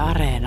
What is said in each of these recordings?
Areena.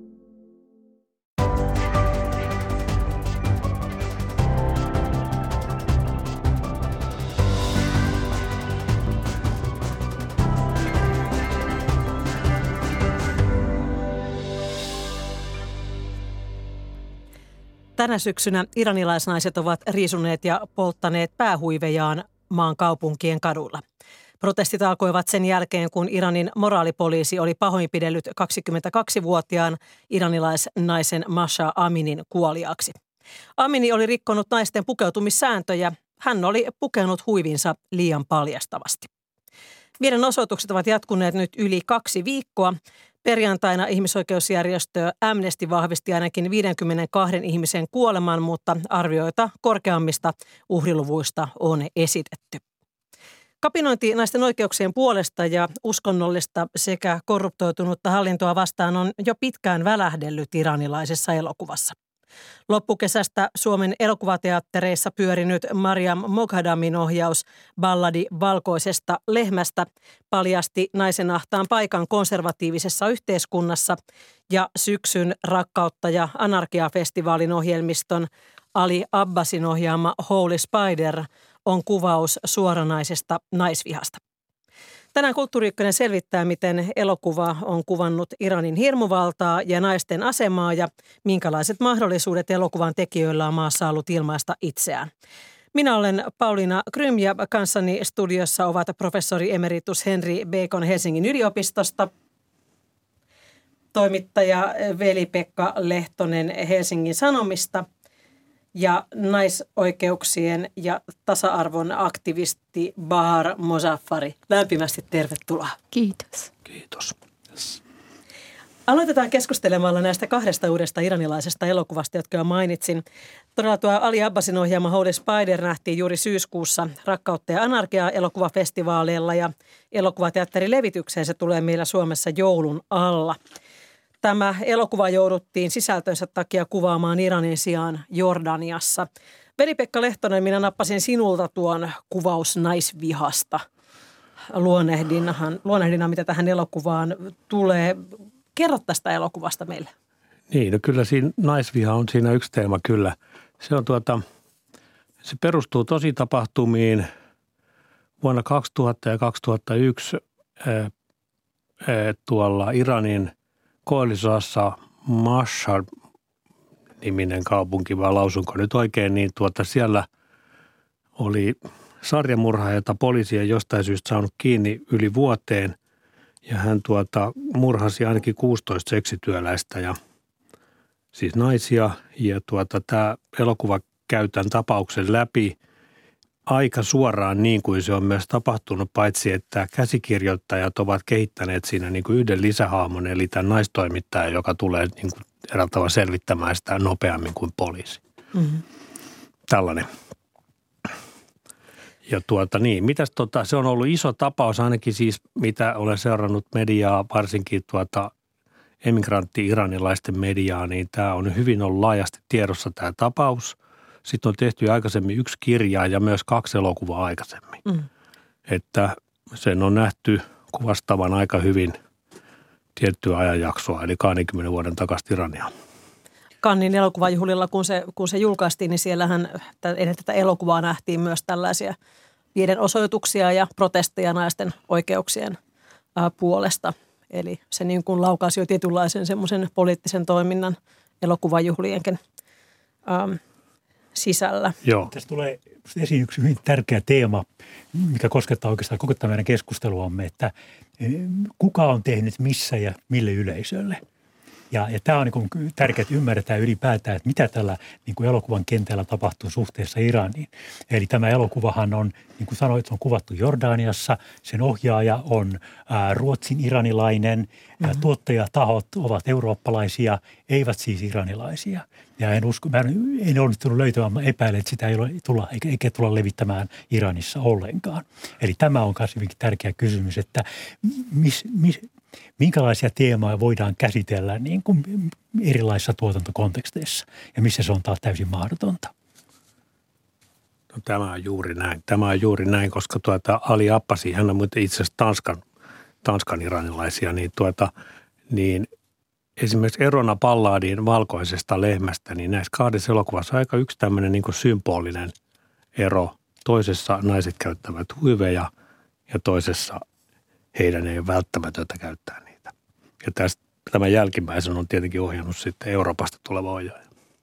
Tänä syksynä iranilaisnaiset ovat riisuneet ja polttaneet päähuivejaan maan kaupunkien kaduilla. Protestit alkoivat sen jälkeen, kun Iranin moraalipoliisi oli pahoinpidellyt 22-vuotiaan iranilaisnaisen Mahsa Aminin kuoliaaksi. Amini oli rikkonut naisten pukeutumissääntöjä. Hän oli pukenut huivinsa liian paljastavasti. Mielenosoitukset ovat jatkuneet nyt yli 2 viikkoa. Perjantaina ihmisoikeusjärjestö Amnesty vahvisti ainakin 52 ihmisen kuoleman, mutta arvioita korkeammista uhriluvuista on esitetty. Kapinointi naisten oikeuksien puolesta ja uskonnollista sekä korruptoitunutta hallintoa vastaan on jo pitkään välähdellyt iranilaisessa elokuvassa. Loppukesästä Suomen elokuvateattereissa pyörinyt Mariam Moghadamin ohjaus Balladi valkoisesta lehmästä paljasti naisen ahtaan paikan konservatiivisessa yhteiskunnassa, ja syksyn Rakkautta ja anarkia-festivaalin ohjelmiston Ali Abbasin ohjaama Holy Spider on kuvaus suoranaisesta naisvihasta. Tänään Kulttuuri Ykkönen selvittää, miten elokuva on kuvannut Iranin hirmuvaltaa ja naisten asemaa ja minkälaiset mahdollisuudet elokuvan tekijöillä on maassa ollut ilmaista itseään. Minä olen Pauliina Krym ja kanssani studiossa ovat professori emeritus Henri Bacon Helsingin yliopistosta, toimittaja Veli-Pekka Lehtonen Helsingin Sanomista ja naisoikeuksien ja tasa-arvon aktivisti Bahar Mozaffari. Lämpimästi tervetuloa. Kiitos. Kiitos. Yes. Aloitetaan keskustelemalla näistä 2 uudesta iranilaisesta elokuvasta, jotka jo mainitsin. Todella tuo Ali Abbasin ohjaama Holy Spider nähtiin juuri syyskuussa Rakkautta ja anarkia -elokuvafestivaaleilla ja elokuvateatterilevitykseen se tulee meillä Suomessa joulun alla. Tämä elokuva jouduttiin sisältönsä takia kuvaamaan Iranin sijaan Jordaniassa. Veli-Pekka Lehtonen, minä nappasin sinulta tuon kuvaus naisvihasta luonnehdinnan, mitä tähän elokuvaan tulee. Kerro tästä elokuvasta meille. Niin, no kyllä siinä naisviha on siinä yksi teema kyllä. Se perustuu tositapahtumiin vuonna 2000 ja 2001 tuolla Iranin koillisosassa Mashhad-niminen kaupunki, vai lausunko nyt oikein, niin siellä oli sarjamurha, jota poliisi ei jostain syystä saanut kiinni yli vuoteen. Ja hän murhasi ainakin 16 seksityöläistä ja siis naisia. Ja tämä elokuva käy tämän tapauksen läpi aika suoraan niin kuin se on myös tapahtunut, paitsi että käsikirjoittajat ovat kehittäneet siinä niin kuin yhden lisähahmon, eli tämän naistoimittajan, joka tulee niin kuin eräällä tavalla selvittämään sitä nopeammin kuin poliisi. Mm-hmm. Tällainen. Ja mitäs se on ollut iso tapaus ainakin siis, mitä olen seurannut mediaa, varsinkin emigrantti-iranilaisten mediaa, niin tämä on hyvin ollut laajasti tiedossa tämä tapaus. Sitten on tehty aikaisemmin 1 kirja ja myös 2 elokuvaa aikaisemmin. Mm. Että sen on nähty kuvastavan aika hyvin tiettyä ajanjaksoa, eli 20 vuoden takaisin Irania. Cannesin elokuvajuhlilla, kun se julkaistiin, niin siellähän ennen tätä elokuvaa nähtiin myös tällaisia mielenosoituksia ja protesteja naisten oikeuksien puolesta. Eli se niin kuin laukaisi jo tietynlaisen semmoisen poliittisen toiminnan elokuvajuhlienkin sisällä. Joo. Tässä tulee esiin yksi hyvin tärkeä teema, mikä koskettaa oikeastaan koko tämän meidän keskusteluamme, että kuka on tehnyt missä ja mille yleisölle. Ja tämä on niin tärkeää, että ymmärretään ylipäätään, että mitä tällä niin kuin elokuvan kentällä tapahtuu suhteessa Iraniin. Eli tämä elokuvahan on, niin kuin sanoit, on kuvattu Jordaniassa. Sen ohjaaja on ruotsin iranilainen. Mm-hmm. Tuottajatahot ovat eurooppalaisia, eivät siis iranilaisia. Ja en onnistunut löytämään, mä epäilen, että sitä ei ole eikä tulla levittämään Iranissa ollenkaan. Eli tämä on myös hyvinkin tärkeä kysymys, että minkälaisia teemoja voidaan käsitellä niin kuin erilaisissa tuotantokonteksteissa ja missä se on taas täysin mahdotonta? No, tämä on juuri näin, koska Ali Abbasi, hän on itse asiassa Tanskan iranilaisia, niin esimerkiksi erona Palladin Valkoisesta lehmästä, niin näissä kahdessa elokuvassa aika yksi tämmöinen niin kuin symbolinen ero. Toisessa naiset käyttävät huiveja ja toisessa heidän ei ole välttämätöntä käyttää niitä. Ja tämä jälkimmäisen on tietenkin ohjannut sitten Euroopasta tuleva ohjaaja.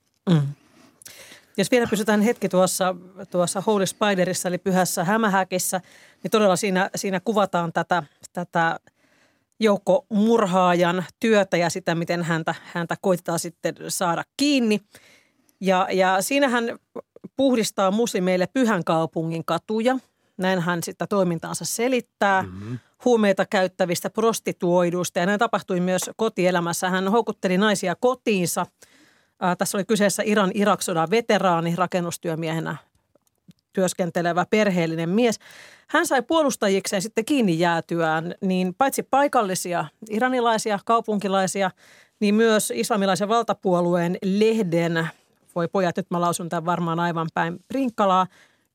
Jos vielä pysytään hetki tuossa Holy Spiderissa, eli Pyhässä hämähäkissä, niin todella siinä kuvataan tätä joukkomurhaajan työtä ja sitä, miten häntä koitetaan sitten saada kiinni. Ja siinä hän puhdistaa muslimeille Pyhän kaupungin katuja. Näin hän sitä toimintaansa selittää. Huumeita käyttävistä prostituoiduista ja näin tapahtui myös kotielämässä. Hän houkutteli naisia kotiinsa. Tässä oli kyseessä Iran-Irak-sodan veteraani, rakennustyömiehenä työskentelevä perheellinen mies. Hän sai puolustajikseen sitten kiinni jäätyään niin paitsi paikallisia iranilaisia, kaupunkilaisia, niin myös islamilaisen valtapuolueen lehden, voi pojat, nyt mä lausun tämän varmaan aivan päin prinkkalaa,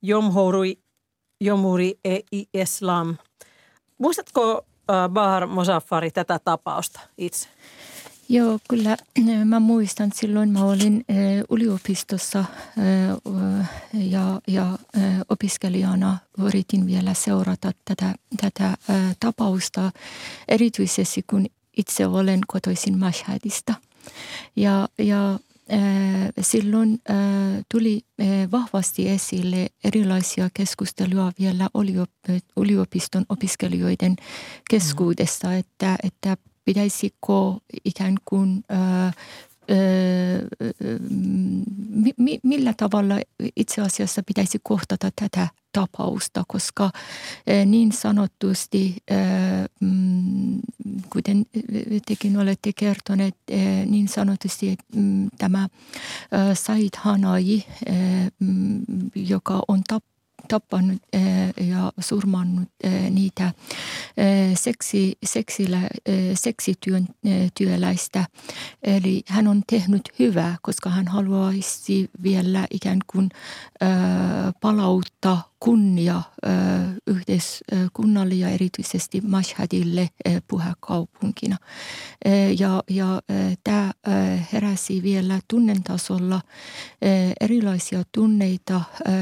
Jomhuri Islam. Muistatko Bahar Mozaffari tätä tapausta itse? Joo, kyllä mä muistan. Silloin mä olin yliopistossa ja opiskelijana yritin vielä seurata tätä tapausta, erityisesti kun itse olen kotoisin Mashhadista. Ja silloin tuli vahvasti esille erilaisia keskusteluja vielä yliopiston opiskelijoiden keskuudessa, että pitäisikö ikään kuin, millä tavalla itse asiassa pitäisi kohtata tätä tapausta, koska niin sanotusti, kuten tekin olette kertoneet, niin sanotusti tämä Said Hanayi, joka on tappanut surmannut niitä seksityöläistä. Eli hän on tehnyt hyvää, koska hän haluaisi vielä ikään kuin palauttaa kunnia yhteiskunnalle ja erityisesti Mashhadille pyhäkaupunkina. Ja tämä heräsi vielä tunnetasolla erilaisia tunneita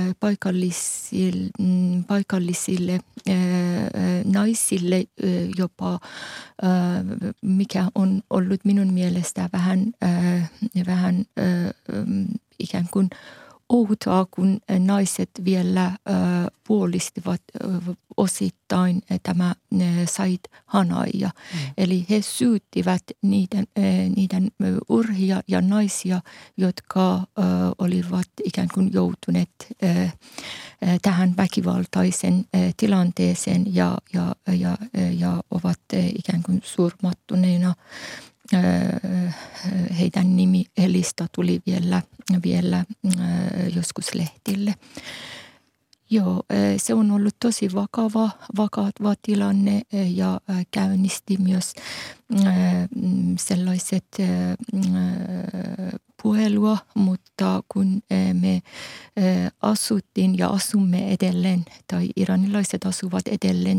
paikallisille naisille jopa, mikä on ollut minun mielestä vähän ikään kuin outoa, kun naiset vielä puolistivat osittain tämä Said Hanayia. Eli he syyttivät niiden urhia ja naisia, jotka olivat ikään kuin joutuneet tähän väkivaltaisen tilanteeseen ja ovat ikään kuin surmattuneena. Heidän nimilista tuli vielä joskus lehtille. Joo, se on ollut tosi vakava tilanne ja käynnisti myös sellaiset puhelua, mutta kun me asuttiin ja asumme edelleen, tai iranilaiset asuvat edelleen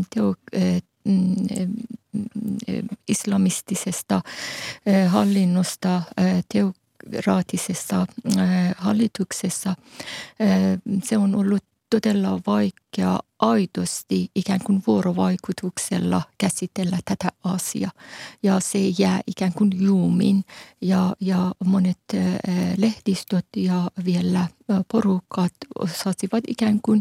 islamistisesta hallinnosta, teokraattisessa hallituksessa, se on ollut todella vaikea aidosti ikään kuin vuorovaikutuksella käsitellä tätä asiaa. Ja se jää ikään kuin juumiin ja monet lehdistöt ja vielä porukat osasivat ikään kuin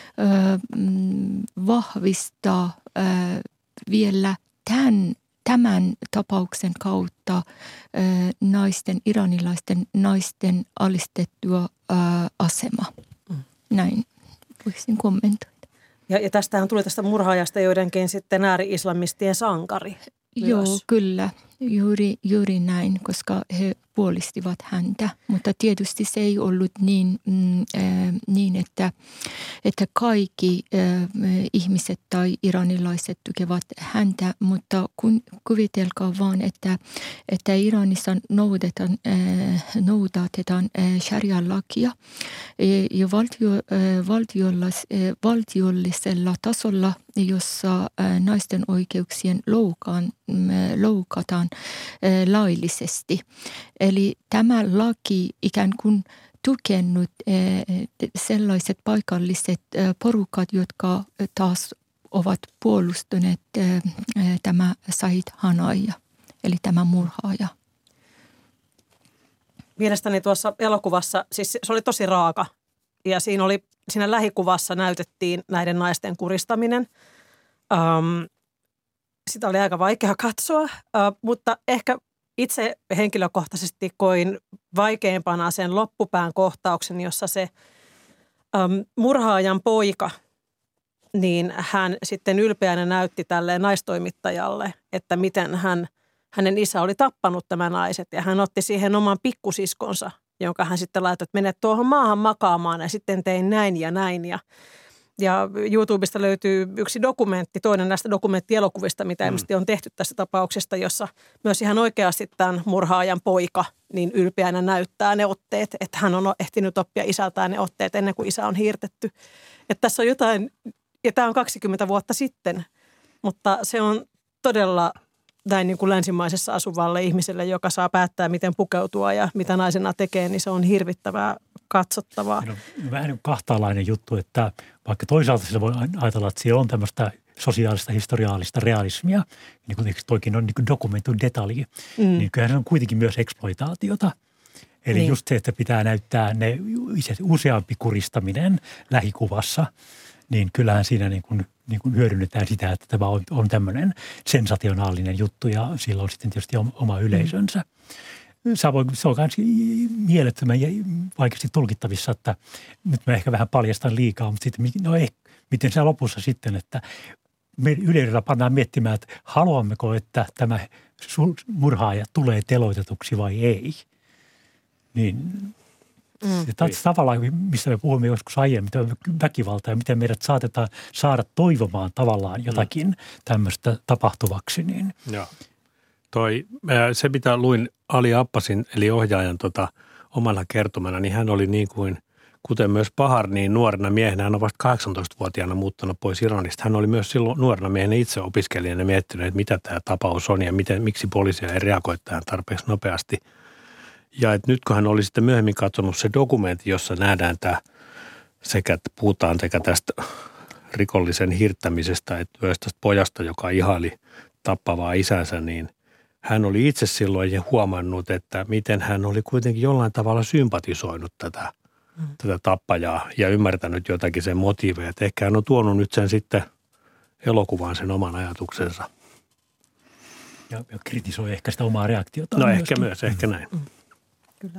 vahvistaa vielä tämän tapauksen kautta iranilaisten naisten alistettua asema. Näin voisin kommentoida. Ja tästähän tuli tästä murhaajasta joidenkin sitten ääri-islamistien sankari myös. Joo, kyllä. Juuri näin, koska he puolistivat häntä, mutta tietysti se ei ollut niin että kaikki ihmiset tai iranilaiset tukevat häntä, mutta kuvitelkaa vaan, että Iranissa noudatetaan sharia-lakia ja valtiollisella tasolla, jossa naisten oikeuksien loukataan laillisesti. Eli tämä laki ikään kuin tukenut sellaiset paikalliset porukat, jotka taas ovat puolustaneet tämä Said Hanaya, eli tämä murhaaja. Mielestäni tuossa elokuvassa, siis se oli tosi raaka ja siinä lähikuvassa näytettiin näiden naisten kuristaminen. Sitä oli aika vaikea katsoa, mutta ehkä itse henkilökohtaisesti koin vaikeimpana sen loppupään kohtauksen, jossa se murhaajan poika, niin hän sitten ylpeänä näytti tälle naistoimittajalle, että miten hänen isä oli tappanut tämä naiset. Ja hän otti siihen oman pikkusiskonsa, jonka hän sitten laittoi, että mene tuohon maahan makaamaan ja sitten tein näin ja näin. Ja YouTubesta löytyy yksi dokumentti, toinen näistä dokumenttielokuvista, mitä ilmeisesti on tehty tästä tapauksesta, jossa myös ihan oikeasti tämän murhaajan poika niin ylpeänä näyttää ne otteet, että hän on ehtinyt oppia isältään ne otteet ennen kuin isä on hiirtetty. Että tässä on jotain, ja tämä on 20 vuotta sitten, mutta se on todella näin niin kuin länsimaisessa asuvalle ihmiselle, joka saa päättää, miten pukeutua ja mitä naisena tekee, niin se on hirvittävää katsottavaa. No, vähän niin kahtaalainen juttu, että vaikka toisaalta sillä voi ajatella, että siellä on tämmöistä sosiaalista, historiaalista realismia, niin kuin toikin on niin dokumentoitu detalji, niin kyllähän se on kuitenkin myös eksploitaatiota. Eli niin. Just se, että pitää näyttää ne useampi kuristaminen lähikuvassa, niin kyllähän siinä niin kuin hyödynnetään sitä, että tämä on tämmöinen sensationaalinen juttu ja sillä on sitten tietysti oma yleisönsä. Se on myös mielettömän vaikeasti tulkittavissa, että nyt mä ehkä vähän paljastan liikaa, mutta sitten miten se lopussa sitten, että me yleisöllä pannaan miettimään, että haluammeko, että tämä murhaaja tulee teloitetuksi vai ei. Niin tavallaan, mistä me puhumme joskus aiemmin, väkivaltaa ja miten meidät saatetaan saada toivomaan tavallaan jotakin tämmöistä tapahtuvaksi. Niin. Joo. Se, mitä luin Ali Abbasin, eli ohjaajan omana kertomana, niin hän oli niin kuin, kuten myös Bahar, niin nuorena miehenä, hän on vasta 18-vuotiaana muuttanut pois Iranista. Hän oli myös silloin nuorena miehenä itse opiskelijana miettinyt, että mitä tämä tapaus on ja miksi poliisia ei reagoi tähän tarpeeksi nopeasti. Ja että nyt kun hän oli sitten myöhemmin katsonut se dokumentti, jossa nähdään tämä puhutaan sekä tästä rikollisen hirttämisestä, että myös tästä pojasta, joka ihaili tappavaa isänsä, niin hän oli itse silloin huomannut, että miten hän oli kuitenkin jollain tavalla sympatisoinut tätä tappajaa ja ymmärtänyt jotakin sen motiiveja. Että ehkä hän on tuonut nyt sen sitten elokuvaan sen oman ajatuksensa. Ja kritisoi ehkä sitä omaa reaktiota. No ehkä myös, ehkä näin. Kyllä.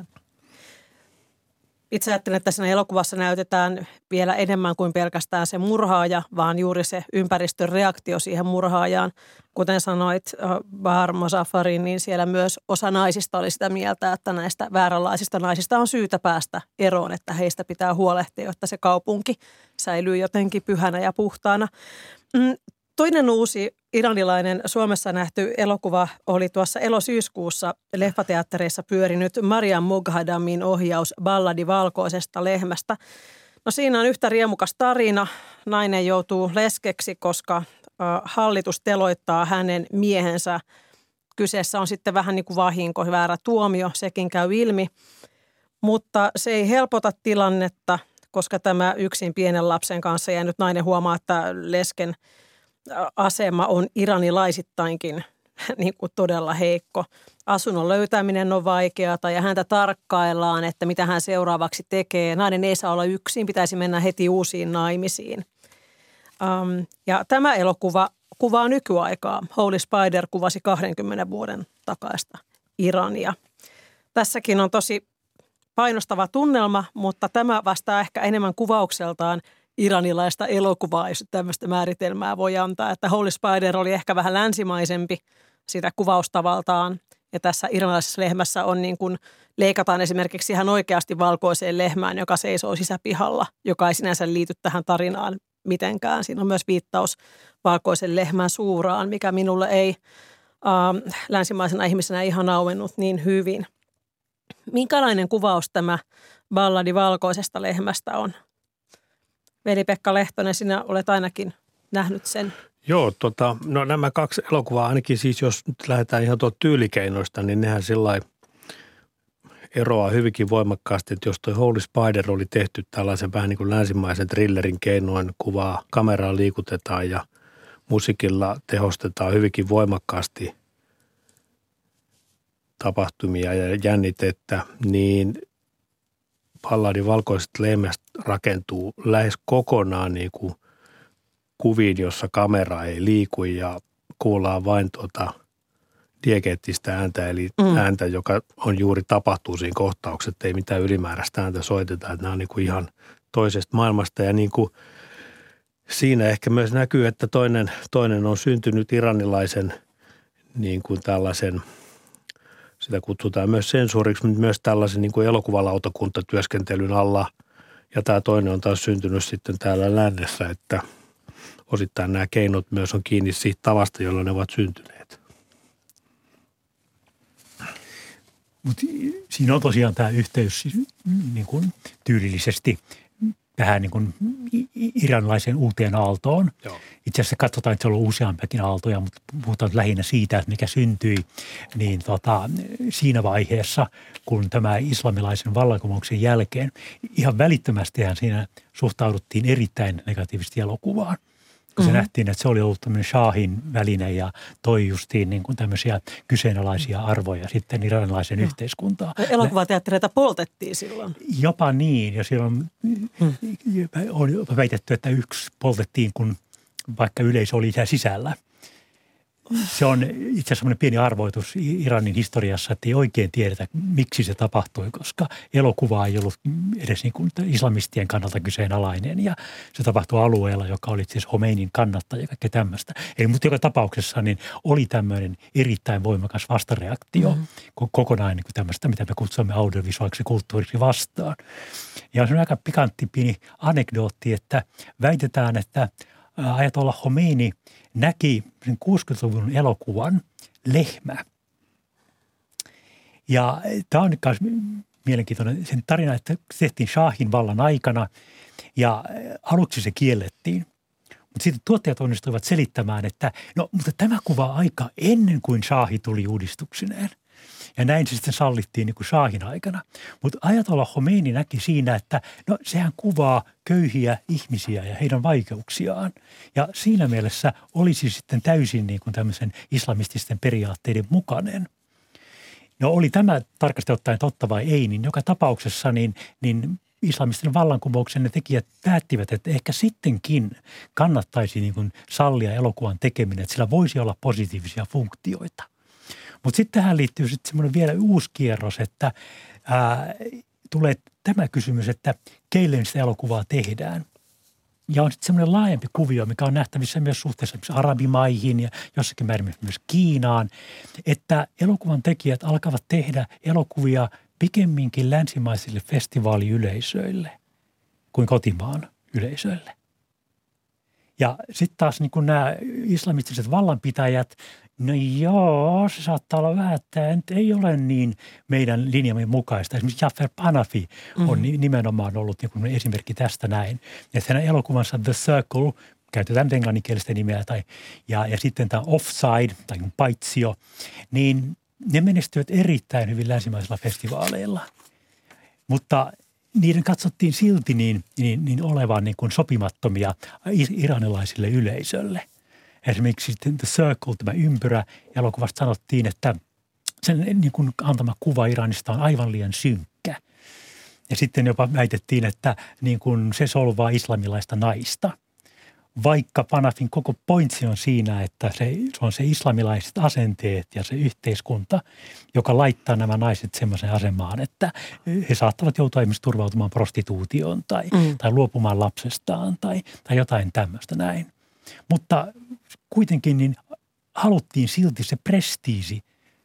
Itse ajattelen, että siinä elokuvassa näytetään vielä enemmän kuin pelkästään se murhaaja, vaan juuri se ympäristön reaktio siihen murhaajaan. Kuten sanoit Bahar Mozaffariin, niin siellä myös osa naisista oli sitä mieltä, että näistä vääränlaisista naisista on syytä päästä eroon, että heistä pitää huolehtia, jotta se kaupunki säilyy jotenkin pyhänä ja puhtaana. Toinen uusi iranilainen Suomessa nähty elokuva oli tuossa elosyyskuussa leffateattereissa pyörinyt Mariam Moghadamin ohjaus Balladi valkoisesta lehmästä. No siinä on yhtä riemukas tarina. Nainen joutuu leskeksi, koska hallitus teloittaa hänen miehensä. Kyseessä on sitten vähän niin kuin vahinko, väärä tuomio, sekin käy ilmi. Mutta se ei helpota tilannetta, koska tämä yksin pienen lapsen kanssa jäänyt nainen huomaa, että lesken asema on iranilaisittainkin niin kuin todella heikko. Asunnon löytäminen on vaikeaa ja häntä tarkkaillaan, että mitä hän seuraavaksi tekee. Nainen ei saa olla yksin, pitäisi mennä heti uusiin naimisiin. Ja tämä elokuva kuvaa nykyaikaa. Holy Spider kuvasi 20 vuoden takaista Irania. Tässäkin on tosi painostava tunnelma, mutta tämä vastaa ehkä enemmän kuvaukseltaan iranilaista elokuvaa, jos tämmöistä määritelmää voi antaa. Että Holy Spider oli ehkä vähän länsimaisempi sitä kuvaustavaltaan Ja tässä iranilaisessa lehmässä on niin kuin, leikataan esimerkiksi ihan oikeasti valkoiseen lehmään, joka seisoo sisäpihalla, joka ei sinänsä liity tähän tarinaan mitenkään. Siinä on myös viittaus valkoisen lehmän suuraan, mikä minulle ei länsimaisena ihmisenä ihan auennut niin hyvin. Minkälainen kuvaus tämä balladi valkoisesta lehmästä on? Veli-Pekka Lehtonen, sinä olet ainakin nähnyt sen. Joo, no nämä 2 elokuvaa, ainakin siis jos nyt lähdetään ihan tyylikeinoista, niin nehän sillai eroaa hyvinkin voimakkaasti, että jos toi Holy Spider oli tehty tällaisen vähän niin kuin länsimaisen thrillerin keinoin, kuvaa kameraa liikutetaan ja musiikilla tehostetaan hyvinkin voimakkaasti tapahtumia ja jännitettä, niin balladi valkoisesta lehmästä rakentuu lähes kokonaan niin kuin kuviin, jossa kamera ei liiku ja kuullaan vain diegeettistä ääntä, eli ääntä, joka on juuri tapahtuu siinä kohtauksessa, ei mitään ylimääräistä ääntä soiteta, että nämä on niin kuin ihan toisesta maailmasta ja niin kuin siinä ehkä myös näkyy, että toinen on syntynyt iranilaisen niin kuin tällaisen, sitä kutsutaan myös sensuuriksi, mutta myös tällaisen niin kuin elokuvalautakuntatyöskentelyn alla. Ja tämä toinen on taas syntynyt sitten täällä lännessä, että osittain nämä keinot myös on kiinni siitä tavasta, jolla ne ovat syntyneet. Mutta siinä on tosiaan tämä yhteys niin kuin tyylillisesti tähän niin kuin iranilaisen uuteen aaltoon. Joo. Itse asiassa katsotaan, että se on ollut useampiakin aaltoja, mutta puhutaan lähinnä siitä, että mikä syntyi niin siinä vaiheessa, kun tämä islamilaisen vallankumouksen jälkeen ihan välittömästihän siinä suhtauduttiin erittäin negatiivisesti elokuvaan. Kun se nähtiin, että se oli ollut tämmöinen shahin väline ja toi justiin niin kuin tämmöisiä kyseenalaisia arvoja sitten iranilaisen yhteiskuntaan. Elokuvateattereita poltettiin silloin. Jopa niin, ja silloin on väitetty, että yksi poltettiin, kun vaikka yleisö oli siellä sisällä. Se on itse asiassa semmoinen pieni arvoitus Iranin historiassa, että ei oikein tiedetä, miksi se tapahtui, koska elokuva ei ollut edes niin kuin islamistien kannalta kyseenalainen ja se tapahtui alueella, joka oli siis Khomeinin kannattaja ja kaikkea tämmöistä. Eli mutta joka tapauksessa niin oli tämmöinen erittäin voimakas vastareaktio kokonaan niin kuin tämmöistä, mitä me kutsumme audiovisuaaliseksi kulttuuriksi vastaan. Ja se on aika pikantti pieni anekdootti, että väitetään, että Ajatollah Khomeini näki sen 60-luvun elokuvan Lehmä. Ja tämä on myös mielenkiintoinen sen tarina, että se tehtiin shahin vallan aikana ja aluksi se kiellettiin. Mutta sitten tuottajat onnistuivat selittämään, että no, mutta tämä kuvaa aika ennen kuin shahi tuli uudistuksineen. Ja näin se sitten sallittiin niin kuin shahin aikana. Mutta Ajatollah Khomeini näki siinä, että no sehän kuvaa köyhiä ihmisiä ja heidän vaikeuksiaan. Ja siinä mielessä olisi sitten täysin niin kuin tämmöisen islamististen periaatteiden mukainen. No oli tämä tarkasti ottaen totta vai ei, niin joka tapauksessa niin islamistisen vallankumouksen ne tekijät päättivät, että ehkä sittenkin kannattaisi niin kuin sallia elokuvan tekeminen, että sillä voisi olla positiivisia funktioita. Mutta sitten tähän liittyy sitten semmoinen vielä uusi kierros, että tulee tämä kysymys, että keille sitä elokuvaa tehdään. Ja on sitten semmoinen laajempi kuvio, mikä on nähtävissä myös suhteessa arabimaihin ja jossakin määrin myös Kiinaan, että elokuvan tekijät alkavat tehdä elokuvia pikemminkin länsimaisille festivaaliyleisöille kuin kotimaan yleisöille. Ja sitten taas niin kuin nämä islamistiset vallanpitäjät, no joo, se saattaa olla vähän, että ei ole niin meidän linjamme mukaista. Esimerkiksi Jafar Panafi on nimenomaan ollut niin kuin esimerkki tästä näin. Että hänen elokuvansa The Circle, käytetään englanninkielistä nimeä, ja sitten tämä Offside tai Paitsio, niin ne menestyvät erittäin hyvin länsimaisilla festivaaleilla. Mutta niiden katsottiin silti niin olevan niin kuin sopimattomia iranilaisille yleisölle. Esimerkiksi sitten The Circle, tämä ympyrä, elokuvasta sanottiin, että sen niin kuin antama kuva Iranista on aivan liian synkkä. Ja sitten jopa väitettiin, että niin kuin se solvaa islamilaista naista. Vaikka Panafin koko pointsi on siinä, että se on se islamilaiset asenteet ja se yhteiskunta, joka laittaa nämä naiset semmoiseen asemaan, että he saattavat joutua esimerkiksi turvautumaan prostituutioon tai luopumaan lapsestaan tai jotain tämmöistä näin. Mutta kuitenkin niin haluttiin silti se prestiisi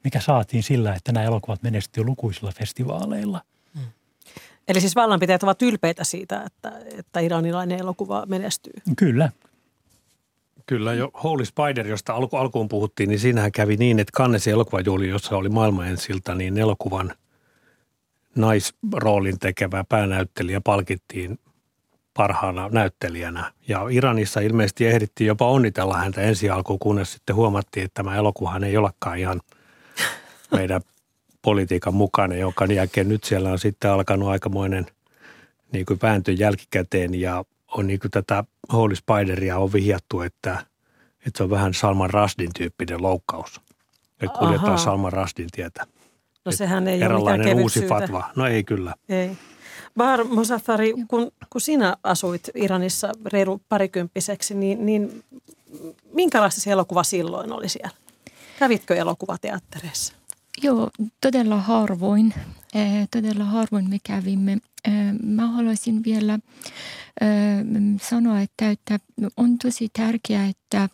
mikä saatiin sillä, että nämä elokuvat menestyivät lukuisilla festivaaleilla. Eli siis vallanpitäjät ovat ylpeitä siitä, että iranilainen elokuva menestyy. Kyllä. Kyllä jo Holy Spider, josta alkuun puhuttiin, niin siinähän kävi niin, että Cannesin elokuvajuhli, jossa oli maailman ensilta, niin elokuvan naisroolin tekevä päänäyttelijä palkittiin parhaana näyttelijänä. Ja Iranissa ilmeisesti ehdittiin jopa onnitella häntä ensi alkuun, kunnes sitten huomattiin, että tämä elokuvahan ei olekaan ihan meidän politiikan mukainen, jonka jälkeen nyt siellä on sitten alkanut aikamoinen niin kuin vääntö jälkikäteen ja on niin kuin tätä Holy Spideria on vihjattu, että se on vähän Salman Rushdin tyyppinen loukkaus. Että kuljetaan Salman Rushdin tietä. No sehän ei ole mikään kevyt uusi syytä. fatva. No ei kyllä. Ei. Bahr Mozaffari, kun sinä asuit Iranissa reilu parikymppiseksi, niin minkälaista se elokuva silloin oli siellä? Kävitkö elokuvateattereissa? Joo, todella harvoin. Todella harvoin me kävimme. Mä haluaisin vielä sanoa, että on tosi tärkeää, että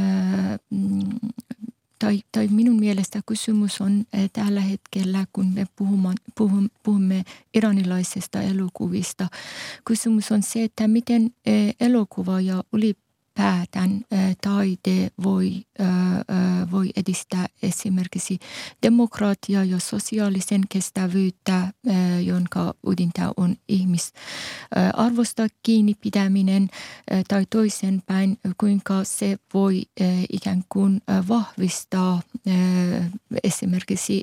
tai minun mielestä kysymys on tällä hetkellä, kun me puhumme iranilaisesta elokuvista. Kysymys on se, että miten elokuva ja ylipäätään taide voi edistää esimerkiksi demokratiaa ja sosiaalisen kestävyyttä, jonka ydintä on ihmisarvosta kiinni pitäminen, tai toisenpäin, kuinka se voi ikään kuin vahvistaa esimerkiksi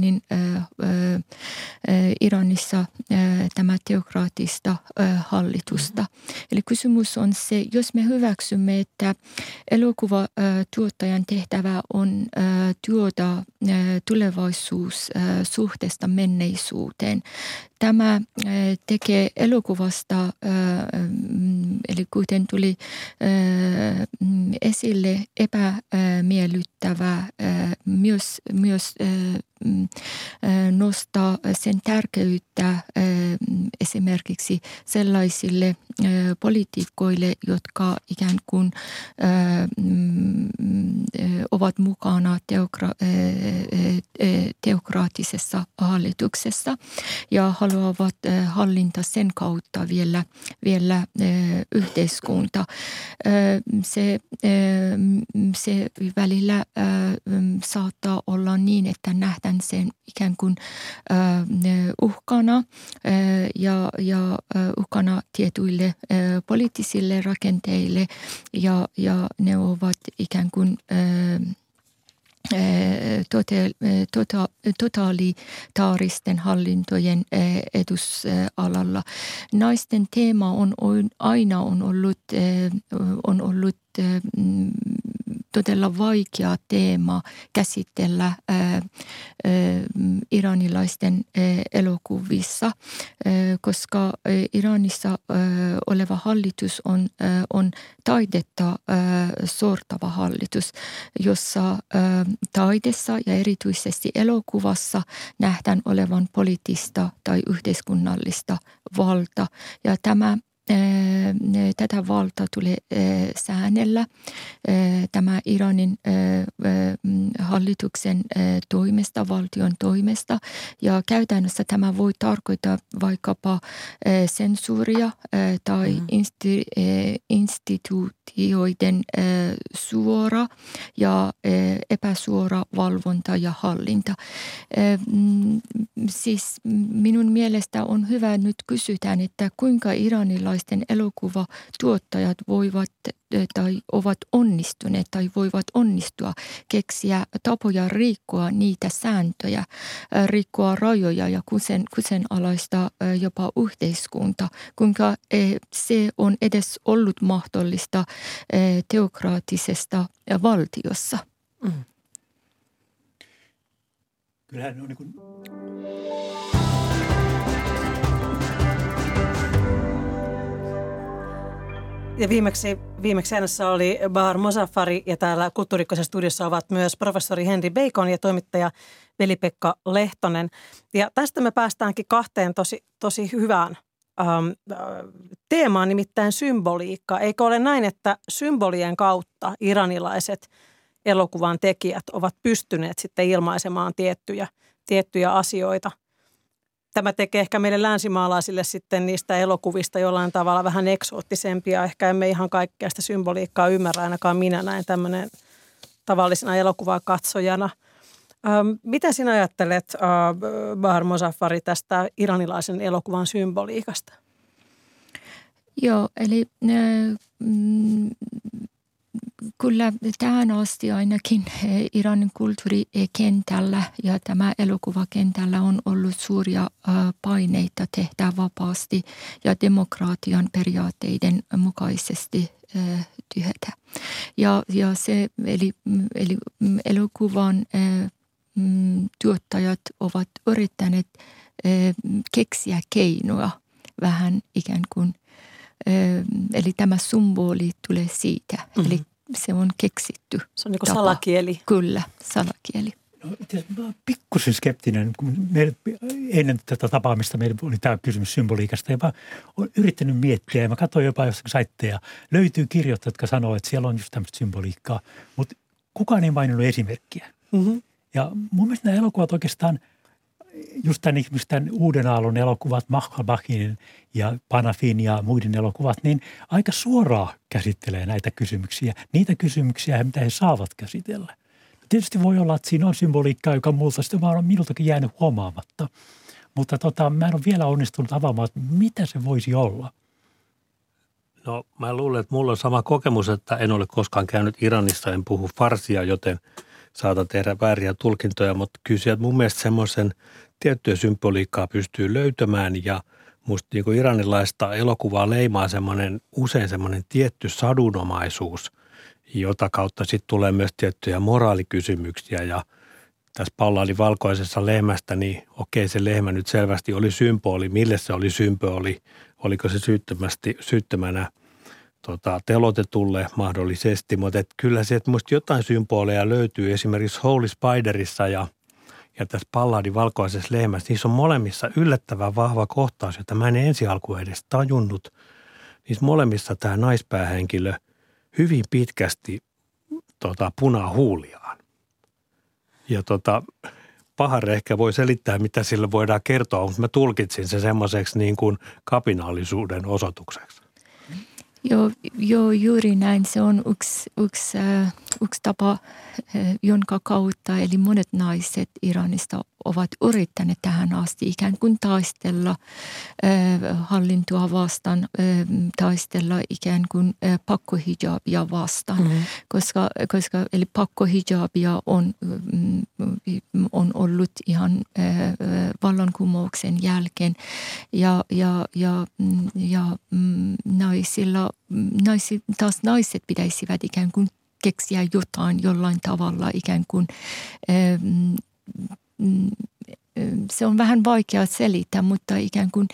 Iranissa tämä teokraattista hallitusta. Eli kysymys on se, jos me hyväksymme, että elokuvatuottajan tehtävä on tuoda tulevaisuus suhteesta menneisyyteen. Tämä tekee elokuvasta, eli kuten tuli esille, epämiellyttävää, myös nostaa sen tärkeyttä esimerkiksi sellaisille poliitikkoille, jotka ikään kuin ovat mukana teokraattisessa hallituksessa ja haluavat hallinta sen kautta vielä yhteiskunta. Se välillä saattaa olla niin, että nähdään sen ikään kuin uhkana ja uhkana tietyille poliittisille rakenteille ja ne ovat ikään kuin totalitaaristen hallintojen edusalalla. Naisten teema on aina ollut todella vaikea teema käsitellä iranilaisten elokuvissa, koska Iranissa oleva hallitus on taidetta sortava hallitus, jossa taidessa ja erityisesti elokuvassa nähdään olevan poliittista tai yhteiskunnallista valta. Ja tätä valtaa tulee säännellä tämä Iranin hallituksen toimesta, valtion toimesta. Ja käytännössä tämä voi tarkoittaa vaikkapa sensuuria tai instituutioiden suora ja epäsuora valvonta ja hallinta. Siis minun mielestä on hyvä nyt kysytään, että kuinka iranilaisten elokuvatuottajat voivat tai ovat onnistuneet tai voivat onnistua keksiä tapoja rikkoa niitä sääntöjä, rikkoa rajoja ja kyseenalaista jopa yhteiskunta, kuinka se on edes ollut mahdollista teokraattisesta valtiossa. Mm. Kyllähän on niin kuin ja viimeksi äänessä oli Bahr Mozaffari ja täällä Kulttuuri-Ykkösen studiossa ovat myös professori Henri Bacon ja toimittaja Veli-Pekka Lehtonen. Ja tästä me päästäänkin kahteen tosi hyvään teemaan, nimittäin symboliikka. Eikö ole näin, että symbolien kautta iranilaiset elokuvan tekijät ovat pystyneet sitten ilmaisemaan tiettyjä asioita. Tämä tekee ehkä meille länsimaalaisille sitten niistä elokuvista jollain tavalla vähän eksoottisempia. Ehkä emme ihan kaikkea sitä symboliikkaa ymmärrä, ainakaan minä näin tämmöinen tavallisena elokuvakatsojana. Mitä sinä ajattelet, Bahar Mozaffari, tästä iranilaisen elokuvan symboliikasta? Joo, eli kyllä tähän asti ainakin Iranin kulttuurikentällä ja tämä elokuvakentällä on ollut suuria paineita tehdä vapaasti ja demokratian periaatteiden mukaisesti työtä. Ja se, eli elokuvan tuottajat ovat yrittäneet keksiä keinoja vähän ikään kuin, eli tämä symboli tulee siitä, eli se on keksitty. Se on niin kuin salakieli. Kyllä, salakieli. No, mä olen pikkusen skeptinen, kun ennen tätä tapaamista meillä oli tämä kysymys symboliikasta ja mä olen yrittänyt miettiä ja mä katsoin jopa jossakin saitteja. Löytyy kirjoittajat, jotka sanoo, että siellä on just tämmöistä symboliikkaa, mutta kukaan ei maininnut esimerkkiä. Mm-hmm. Ja mun mielestä nämä elokuvat oikeastaan, just tämän uuden aallon elokuvat, Mahbubin ja Panafin ja muiden elokuvat, niin aika suoraan käsittelee näitä kysymyksiä. Niitä kysymyksiä, mitä he saavat käsitellä. Tietysti voi olla, että siinä on symboliikkaa, joka multa sitten vaan on minultakin jäänyt huomaamatta. Mutta mä en ole vielä onnistunut avaamaan, että mitä se voisi olla. No mä luulen, että mulla on sama kokemus, että en ole koskaan käynyt Iranissa, en puhu farsia, joten saatan tehdä vääriä tulkintoja, mutta kyllä sieltä mun mielestä semmoisen tiettyä symboliikkaa pystyy löytämään ja musta niin kuin iranilaista elokuvaa leimaa usein semmoinen tietty sadunomaisuus, jota kautta sitten tulee myös tiettyjä moraalikysymyksiä ja tässä Palladin valkoisessa lehmästä, niin okei, se lehmä nyt selvästi oli symboli. Mille se oli symboli? Oliko se syyttömänä telotetulle mahdollisesti, mutta kyllä sieltä musta jotain symboleja löytyy esimerkiksi Holy Spiderissa ja tässä Palladin valkoisessa lehmässä. Niissä on molemmissa yllättävän vahva kohtaus, jota mä en ensi alkuun edes tajunnut. Niissä molemmissa tämä naispäähenkilö hyvin pitkästi punaa huuliaan. Ja Bahar ehkä voi selittää, mitä sille voidaan kertoa, mutta mä tulkitsin se semmoiseksi niin kuin kapinallisuuden osoitukseksi. Joo, juuri näin. Se on yksi tapa, jonka kautta, eli monet naiset Iranista ovat yrittäneet tähän asti ikään kuin taistella hallintoa vastaan, taistella ikään kuin pakkohijabia vastaan, koska eli pakkohijabia on ollut ihan vallankumouksen jälkeen ja naiset pitäisivät ikään kuin keksiä jollain tavalla ikään kuin se on vähän vaikea selittää, mutta ikään kuin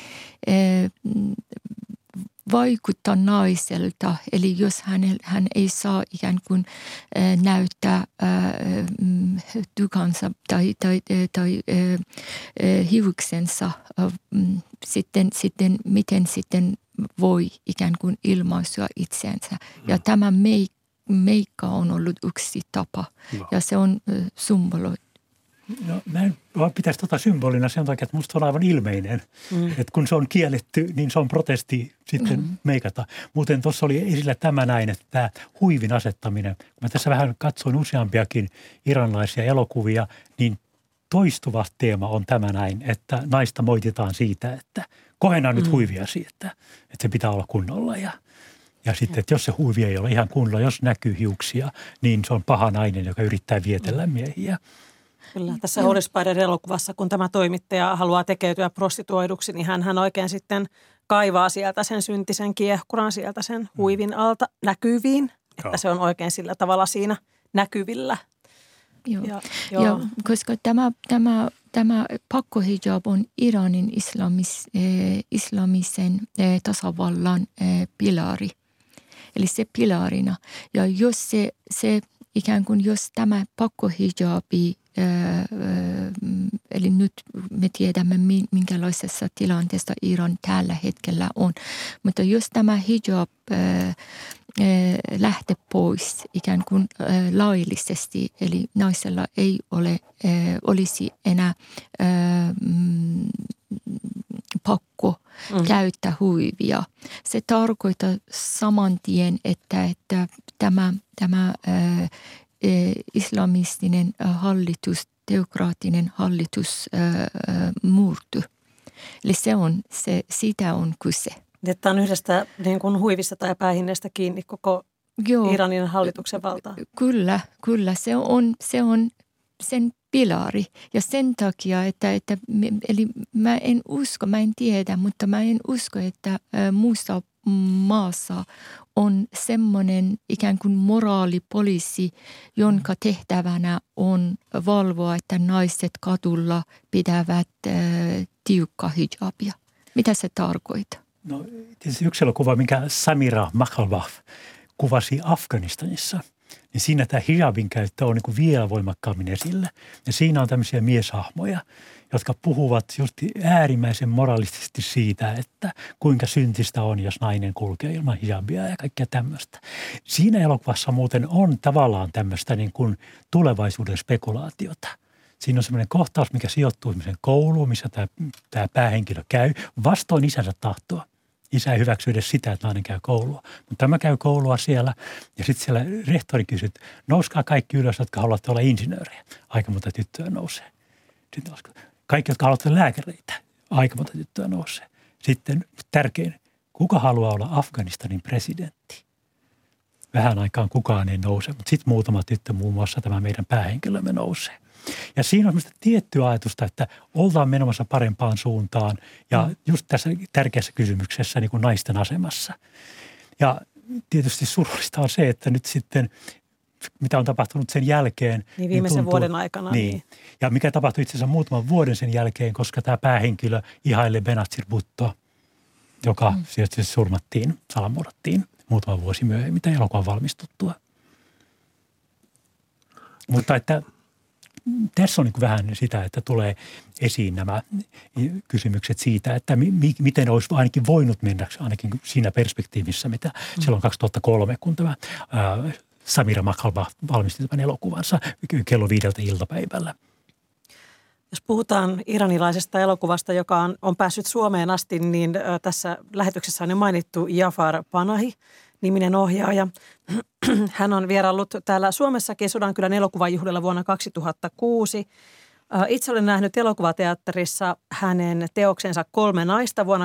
vaikuttaa naiselta. Eli jos hän ei saa ikään kuin näyttää tukansa tai hiuksensa, sitten miten sitten voi ikään kuin ilmaisua itseensä. Ja tämä meikka on ollut yksi tapa ja se on symbolo. No, mä en pitäisi symbolina sen takia, että musta on aivan ilmeinen. Että kun se on kielletty, niin se on protesti sitten meikata. Muuten tuossa oli esillä tämä näin, että tämä huivin asettaminen. Kun mä tässä vähän katsoin useampiakin iranlaisia elokuvia, niin toistuva teema on tämä näin, että naista moititaan siitä, että kohenna nyt huiviasi, että se pitää olla kunnolla ja sitten, että jos se huivi ei ole ihan kunnolla, jos näkyy hiuksia, niin se on paha nainen, joka yrittää vietellä miehiä. Kyllä, tässä Holy Spider-elokuvassa, kun tämä toimittaja haluaa tekeytyä prostituoiduksi, niin hän oikein sitten kaivaa sieltä sen syntisen kiehkuran sieltä sen huivin alta näkyviin, että se on oikein sillä tavalla siinä näkyvillä. Joo, koska tämä pakkohijab on Iranin islamisen tasavallan pilari, eli se pilarina. Ja jos se ikään kuin jos tämä pakkohijabi, eli nyt me tiedämme minkälaisessa tilanteessa Iran tällä hetkellä on, mutta jos tämä hijab lähteä pois ikään kuin laillisesti. Eli naisella ei olisi enää pakko käyttää huivia. Se tarkoittaa saman tien, että tämä islamistinen hallitus, teokraattinen hallitus murtu. Eli siitä on kyse. Tämä on yhdestä niin kuin huivista tai päähinneestä kiinni koko Iranin hallituksen valtaa. Kyllä. Se on sen pilari. Ja sen takia, eli mä en tiedä, mutta mä en usko, että muussa maassa on semmoinen ikään kuin moraalipoliisi, jonka tehtävänä on valvoa, että naiset kadulla pitävät tiukka hijabia. Mitä se tarkoittaa? No tietysti yksi elokuva, minkä Samira Makalbaf kuvasi Afganistanissa, niin siinä tämä hijabin käyttö on niin kuin vielä voimakkaammin esillä. Ja siinä on tämmöisiä mieshahmoja, jotka puhuvat just äärimmäisen moraalisesti siitä, että kuinka syntistä on, jos nainen kulkee ilman hijabia ja kaikkea tämmöistä. Siinä elokuvassa muuten on tavallaan tämmöistä niin kuin tulevaisuuden spekulaatiota. Siinä on semmoinen kohtaus, mikä sijoittuu semmoisen kouluun, missä tämä päähenkilö käy vastoin isänsä tahtoa. Isä ei hyväksy edes sitä, että nainen käy koulua. Mutta tämä käy koulua siellä ja sitten siellä rehtori kysyy, että nouskaa kaikki ylös, jotka haluatte olla insinöörejä. Aika monta tyttöä nousee. Sitten kaikki, jotka haluatte olla lääkäreitä. Aika monta tyttöä nousee. Sitten tärkein, kuka haluaa olla Afganistanin presidentti? Vähän aikaan kukaan ei nouse, mutta sitten muutama tyttö, muun muassa tämä meidän päähenkilömme nousee. Ja siinä on myös tiettyä ajatusta, että ollaan menemassa parempaan suuntaan ja just tässä tärkeässä kysymyksessä niin kuin naisten asemassa. Ja tietysti surullista on se, että nyt sitten, mitä on tapahtunut sen jälkeen. Niin viimeisen vuoden aikana. Niin. Ja mikä tapahtui itse asiassa muutaman vuoden sen jälkeen, koska tämä päähenkilö ihailee Benazir Bhutto, joka sieltä surmattiin, salamurrattiin muutama vuosi myöhemmin elokuvan valmistuttua. Mutta että tässä on niin kuin vähän sitä, että tulee esiin nämä kysymykset siitä, että miten olisi ainakin voinut mennä ainakin siinä perspektiivissä, mitä silloin 2003, kun tämä Samira Makalbaf valmisti tämän elokuvansa kello 5 iltapäivällä. Jos puhutaan iranilaisesta elokuvasta, joka on päässyt Suomeen asti, niin tässä lähetyksessä on jo mainittu Jafar Panahi, niminen ohjaaja. Hän on vieraillut täällä Suomessakin Sodankylän elokuvajuhlilla vuonna 2006. Itse olen nähnyt elokuvateatterissa hänen teoksensa 3 naista vuonna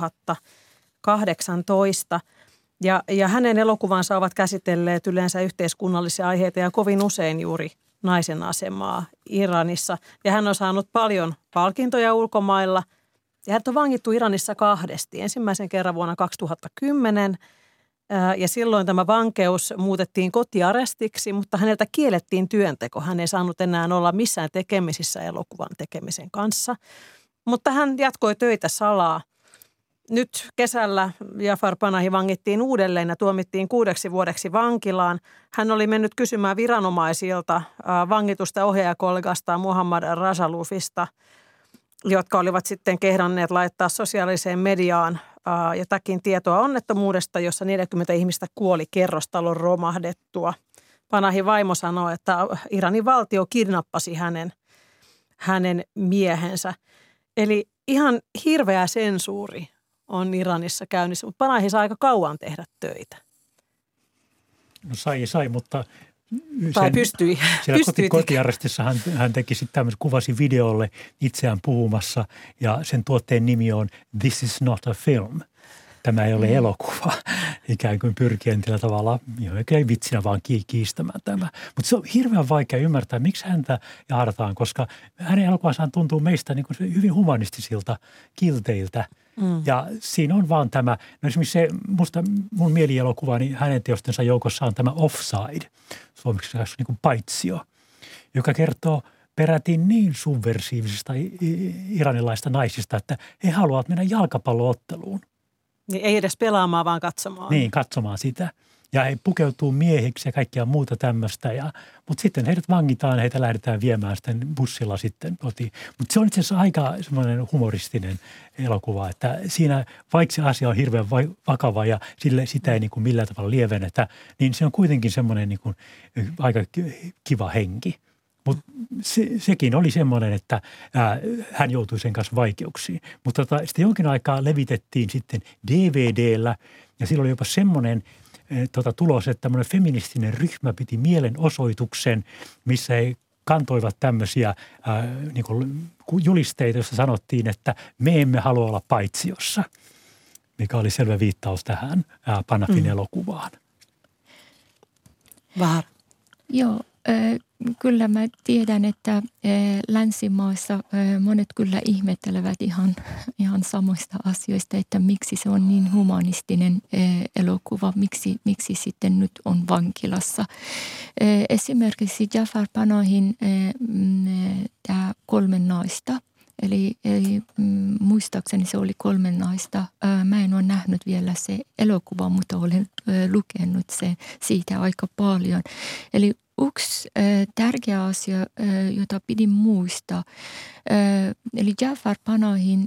2018. Ja hänen elokuvansa ovat käsitelleet yleensä yhteiskunnallisia aiheita ja kovin usein juuri naisen asemaa Iranissa. Ja hän on saanut paljon palkintoja ulkomailla. Ja hän on vangittu Iranissa 2. Ensimmäisen kerran vuonna 2010. Ja silloin tämä vankeus muutettiin kotiarestiksi, mutta häneltä kiellettiin työnteko. Hän ei saanut enää olla missään tekemisissä elokuvan tekemisen kanssa. Mutta hän jatkoi töitä salaa. Nyt kesällä Jafar Panahi vangittiin uudelleen ja tuomittiin 6 vuodeksi vankilaan. Hän oli mennyt kysymään viranomaisilta vangitusta ohjaajakollegastaan Muhammad Rajalufista, jotka olivat sitten kehdanneet laittaa sosiaaliseen mediaan jotakin tietoa onnettomuudesta, jossa 40 ihmistä kuoli kerrostalon romahdettua. Panahin vaimo sanoi, että Iranin valtio kidnappasi hänen miehensä. Eli ihan hirveä sensuuri on Iranissa käynnissä, mutta Panahi saa aika kauan tehdä töitä. No sai, mutta tai pystyi. Siellä kotiarrestissa hän teki sitten tämmöisen, kuvasi videolle itseään puhumassa ja sen tuotteen nimi on This is not a film. Tämä ei ole elokuva, ikään kuin pyrkien tällä tavalla, ei vitsinä vaan kiistämään tämä. Mutta se on hirveän vaikea ymmärtää, miksi häntä jahdataan, koska hänen elokuvassaan tuntuu meistä niin kuin hyvin humanistisilta kilteiltä. Ja siinä on vaan tämä, no esimerkiksi se mun mielielokuva, niin hänen teostensa joukossa on tämä Offside, suomeksi niin kuin paitsio, joka kertoo peräti niin subversiivisista iranilaista naisista, että he haluavat mennä jalkapallootteluun. Niin ei edes pelaamaan, vaan katsomaan. Niin, katsomaan sitä. Ja he pukeutuu miehiksi ja kaikkea muuta tämmöistä. Mutta sitten heidät vangitaan, heitä lähdetään viemään sitten bussilla sitten kotiin. Mutta se on itse asiassa aika semmoinen humoristinen elokuva, että siinä vaikka se asia on hirveän vakava ja sitä ei niin kuin millään tavalla lievennetä, niin se on kuitenkin semmoinen niin kuin aika kiva henki. Mutta sekin oli semmoinen, että hän joutui sen kanssa vaikeuksiin. Mutta sitten jonkin aikaa levitettiin sitten DVD:llä ja silloin oli jopa semmoinen tulos, että tämmöinen feministinen ryhmä piti mielenosoituksen, missä he kantoivat tämmöisiä niin kuin julisteita, joissa sanottiin, että me emme halua olla paitsiossa, mikä oli selvä viittaus tähän Panafin elokuvaan. Vaara. Joo. Kyllä mä tiedän, että länsimaissa monet kyllä ihmettelevät ihan samoista asioista, että miksi se on niin humanistinen elokuva, miksi sitten nyt on vankilassa. Esimerkiksi Jafar Panahin tämä 3 naista, eli muistaakseni se oli 3 naista. Mä en ole nähnyt vielä se elokuva, mutta olen lukenut siitä aika paljon. Eli yksi tärkeä asia, jota pidin muistaa, eli Jafar Panahin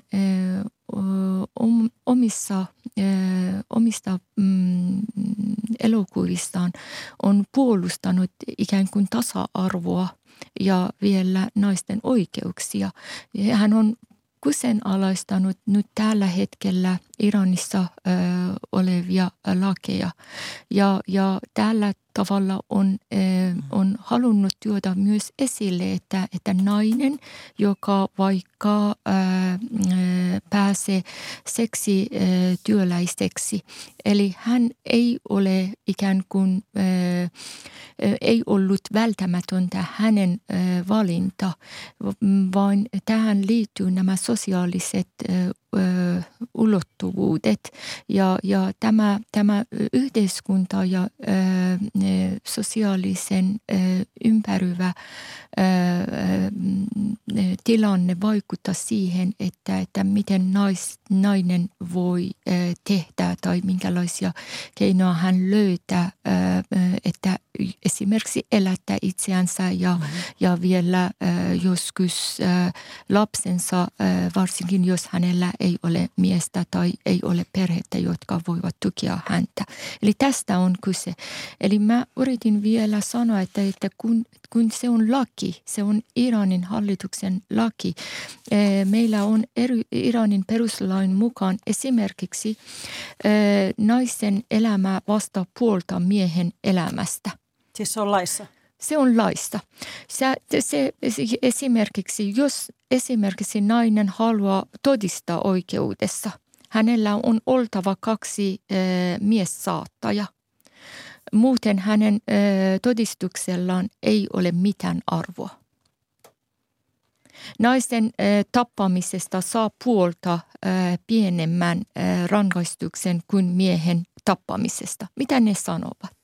omista elokuvistaan on puolustanut ikään kuin tasa-arvoa ja vielä naisten oikeuksia. Hän on kyseenalaistanut nyt tällä hetkellä Iranissa olevia lakeja ja tällä tavalla on halunnut tuoda myös esille, että nainen, joka vaikka pääsee seksityöläiseksi, eli hän ei ole ikään kuin ei ollut välttämätöntä hänen valinta, vaan tähän liittyy nämä sosiaaliset ulottuvuudet ja tämä yhteiskunta ja sosiaalisen ympäröivä tilanne vaikuttaa siihen, että miten nainen voi tehdä tai minkälaisia keinoja hän löytää, että esimerkiksi elättää itseänsä ja vielä joskus lapsensa, varsinkin jos hänellä ei ole miestä tai ei ole perhettä, jotka voivat tukea häntä. Eli tästä on kyse. Eli mä yritin vielä sanoa, että kun se on laki, se on Iranin hallituksen laki. Meillä on Iranin peruslain mukaan esimerkiksi naisen elämä vasta puolta miehen elämästä. Siis se on laissa? Se on laissa. Se esimerkiksi, jos esimerkiksi nainen haluaa todistaa oikeudessa, hänellä on oltava 2 miessaattajaa. Muuten hänen todistuksellaan ei ole mitään arvoa. Naisen tappamisesta saa puolta pienemmän rangaistuksen kuin miehen tappamisesta. Mitä ne sanovat?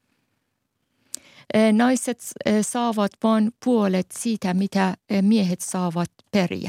Naiset saavat vain puolet siitä, mitä miehet saavat periä.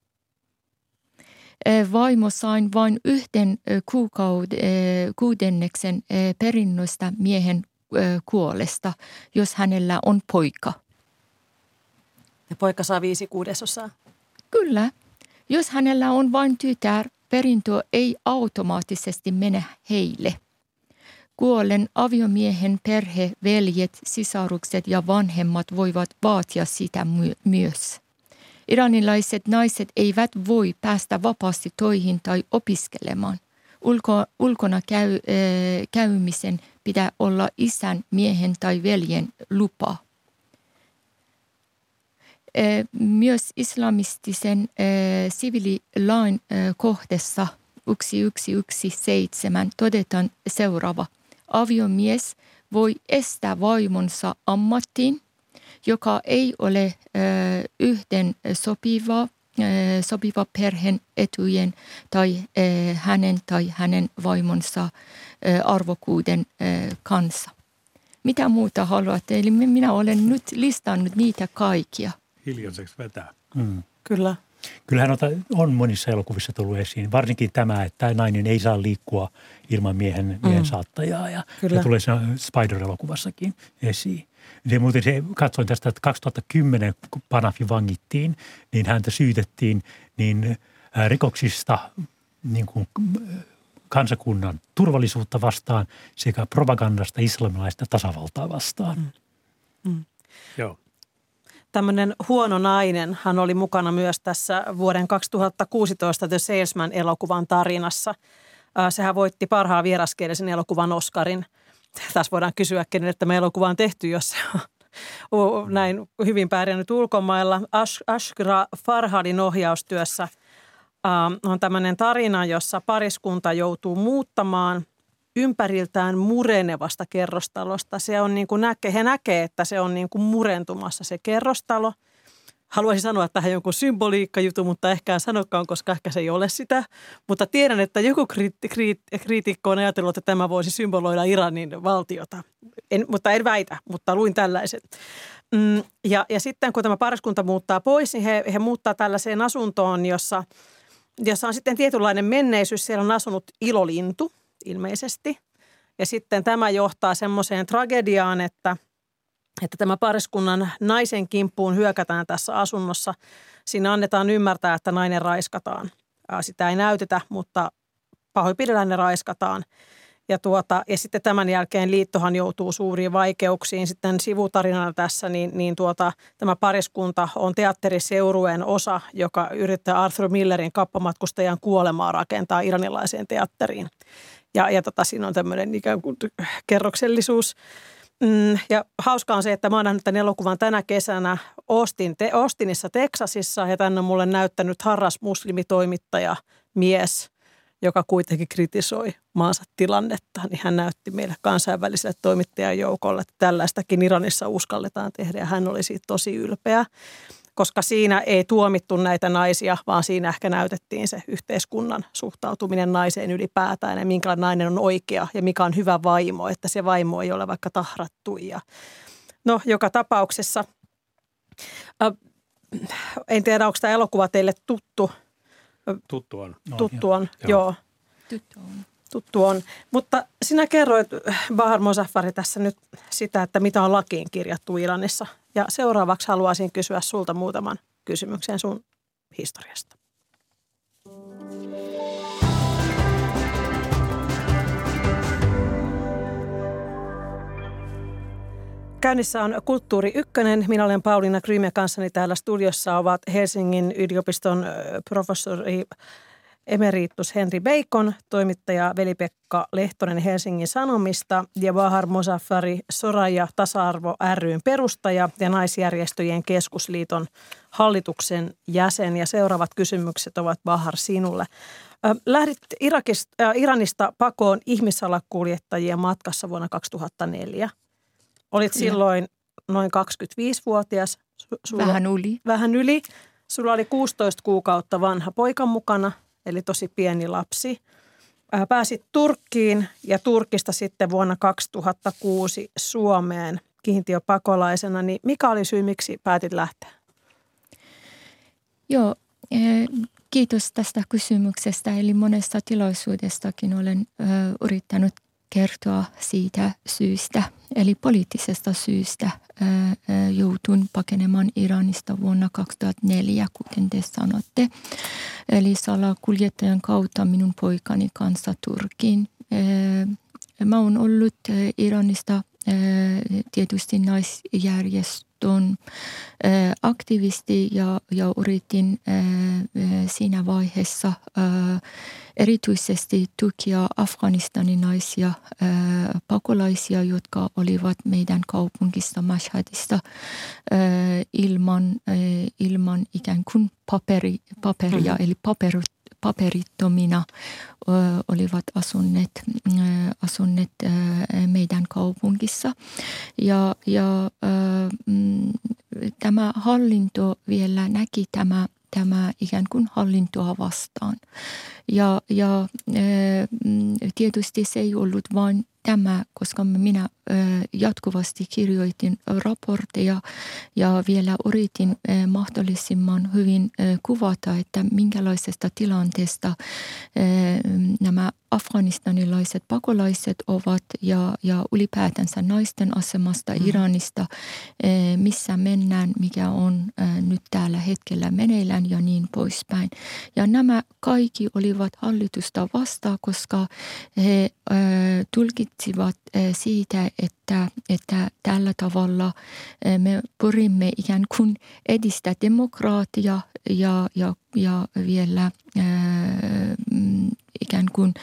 Vaimo sai vain 1 kuudenneksen perinnöstä miehen kuolesta, jos hänellä on poika. Ja poika saa 5/6. Kyllä. Jos hänellä on vain tytär, perintö ei automaattisesti mene heille. Kuollen aviomiehen perhe, veljet, sisarukset ja vanhemmat voivat vaatia sitä myös. Iranilaiset naiset eivät voi päästä vapaasti töihin tai opiskelemaan. Ulkona käymisen pitää olla isän, miehen tai veljen lupa. Myös islamistisen siviililain kohdassa 1117 todetaan seuraava. Aviomies voi estää vaimonsa ammattiin, joka ei ole yhden sopiva perheen etujen tai hänen vaimonsa arvokkuuden kanssa. Mitä muuta haluatte? Eli minä olen nyt listannut niitä kaikkia. Hiljaiseksi vetää. Kyllä. kyllähän on monissa elokuvissa tullut esiin. Varsinkin tämä, että nainen ei saa liikkua ilman miehen saattajaa. Ja tulee se Spider-elokuvassakin esiin. Katsoin tästä, että 2010, kun Panafi vangittiin, niin häntä syytettiin rikoksista niin kuin kansakunnan turvallisuutta vastaan sekä propagandasta islamilaista tasavaltaa vastaan. Joo. Tämmöinen huono nainen, hän oli mukana myös tässä vuoden 2016 The Salesman-elokuvan tarinassa. Sehän voitti parhaan vieraskielisen elokuvan Oscarin. Tässä voidaan kysyä, kenelle tämä elokuva on tehty, jos se on näin hyvin pärjännyt ulkomailla. Ashra Farhadin ohjaustyössä on tämmöinen tarina, jossa pariskunta joutuu muuttamaan ympäriltään murenevasta kerrostalosta. Se on niin kuin he näkee, että se on niin kuin murentumassa se kerrostalo. Haluaisin sanoa, että tähän jonkun symboliikkajutu, mutta ehkä en sanokaan, koska ehkä se ei ole sitä. Mutta tiedän, että joku kriitikko on ajatellut, että tämä voisi symboloida Iranin valtiota. Mutta en väitä, mutta luin tällaisen. Ja sitten kun tämä pariskunta muuttaa pois, niin he muuttaa tällaiseen asuntoon, jossa on sitten tietynlainen menneisyys. Siellä on asunut ilolintu ilmeisesti. Ja sitten tämä johtaa semmoiseen tragediaan, että tämä pariskunnan naisen kimppuun hyökätään tässä asunnossa. Siinä annetaan ymmärtää, että nainen raiskataan. Sitä ei näytetä, mutta pahoinpidellään ne raiskataan. Ja sitten tämän jälkeen liittohan joutuu suuriin vaikeuksiin. Sitten sivutarinana tässä, tämä pariskunta on teatteriseurueen osa, joka yrittää Arthur Millerin Kappamatkustajan kuolemaa rakentaa iranilaiseen teatteriin. Ja siinä on tämmöinen ikään kuin kerroksellisuus. Ja hauskaa on se, että mä oon nähnyt tämän elokuvan tänä kesänä Austinissa, Teksasissa. Ja tänne on mulle näyttänyt harras muslimitoimittaja mies, joka kuitenkin kritisoi maansa tilannetta. Niin hän näytti meille kansainväliselle toimittajajoukolle, että tällaistakin Iranissa uskalletaan tehdä. Ja hän oli siitä tosi ylpeä, koska siinä ei tuomittu näitä naisia, vaan siinä ehkä näytettiin se yhteiskunnan suhtautuminen naiseen ylipäätään ja minkälainen nainen on oikea ja mikä on hyvä vaimo, että se vaimo ei ole vaikka tahrattu. No, joka tapauksessa, en tiedä, onko tämä elokuva teille tuttu. Tuttu on. Tuttu on, joo. Tuttu on. Mutta sinä kerroit, Bahar Mozaffari, tässä nyt sitä, että mitä on lakiin kirjattu Iranissa. Ja seuraavaksi haluaisin kysyä sulta muutaman kysymyksen sun historiasta. Käynnissä on Kulttuuri Ykkönen. Minä olen Pauliina Grym ja kanssani täällä studiossa ovat Helsingin yliopiston professori emeritus Henri Bacon, toimittaja Veli-Pekka Lehtonen Helsingin Sanomista ja Bahar Mozaffari, Soraya Tasa-arvo ry:n perustaja ja Naisjärjestöjen keskusliiton hallituksen jäsen. Ja seuraavat kysymykset ovat, Bahar, sinulle. Lähdit Iranista pakoon ihmissalakuljettajien matkassa vuonna 2004. Olit silloin noin 25-vuotias. Vähän yli. Sulla oli 16 kuukautta vanha poika mukana, eli tosi pieni lapsi. Pääsit Turkkiin ja Turkista sitten vuonna 2006 Suomeen kiintiöpakolaisena. Niin mikä oli syy, miksi päätit lähteä? Joo, kiitos tästä kysymyksestä. Eli monesta tilaisuudestakin olen yrittänyt kertoa siitä syystä, eli poliittisesta syystä joutun pakenemaan Iranista vuonna 2004, kuten te sanotte. Eli salakuljettajan kautta minun poikani kanssa Turkiin. Mä oon ollut Iranista tietysti naisjärjestön aktivisti ja yritin siinä vaiheessa erityisesti tukea Afganistanin naisia pakolaisia, jotka olivat meidän kaupungista Mashhadista ilman ikään kuin paperia, eli paperittomina olivat asunneet meidän kaupungissa. Ja tämä hallinto vielä näki tämä ikään kuin hallintoa vastaan. Ja tietysti se ei ollut vain tämä, koska minä jatkuvasti kirjoitin raportteja ja vielä yritin mahdollisimman hyvin kuvata, että minkälaisesta tilanteesta nämä afganistanilaiset pakolaiset ovat ja ylipäätänsä naisten asemasta Iranista, missä mennään, mikä on nyt tällä hetkellä meneillään ja niin poispäin. Ja nämä kaikki olivat hallitusta vastaan, koska he tulkitsivat siitä, että tällä tavalla me pyrimme ikään kuin edistää demokraatiaa ja vielä ikään kuin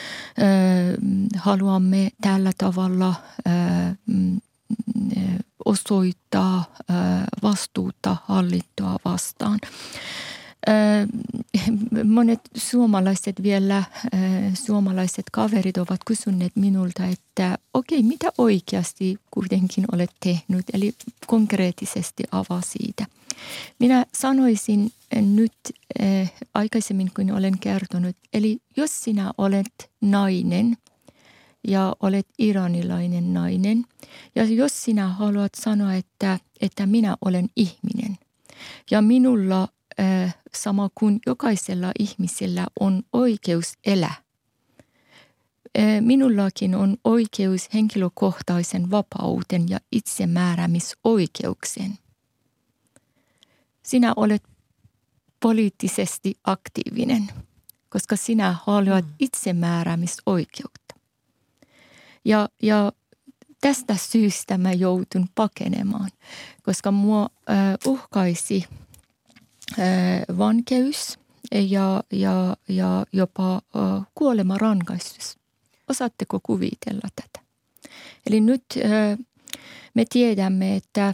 haluamme tällä tavalla osoittaa vastuuta hallintoa vastaan. Monet suomalaiset kaverit ovat kysyneet minulta, että okei, mitä oikeasti kuitenkin olet tehnyt, eli konkreettisesti avaa siitä. Minä sanoisin nyt aikaisemmin, kun olen kertonut, eli jos sinä olet nainen ja olet iranilainen nainen, ja jos sinä haluat sanoa, että minä olen ihminen, ja minulla sama kuin jokaisella ihmisellä on oikeus elää. Minullakin on oikeus henkilökohtaisen vapauden ja itsemääräämisoikeuksien. Sinä olet poliittisesti aktiivinen, koska sinä haluat itsemääräämisoikeutta. Ja tästä syystä mä joutun pakenemaan, koska mua uhkaisi vankeus ja jopa kuolemarangaistus. Osaatteko kuvitella tätä? Eli nyt me tiedämme, että